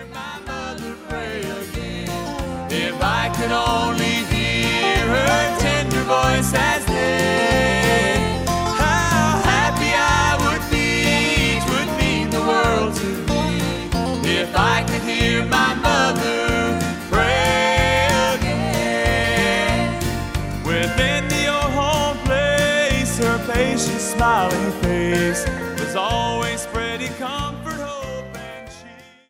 my mother pray again. If I could only hear her tender voice as then, how happy I would be. Each would mean the world to me. If I could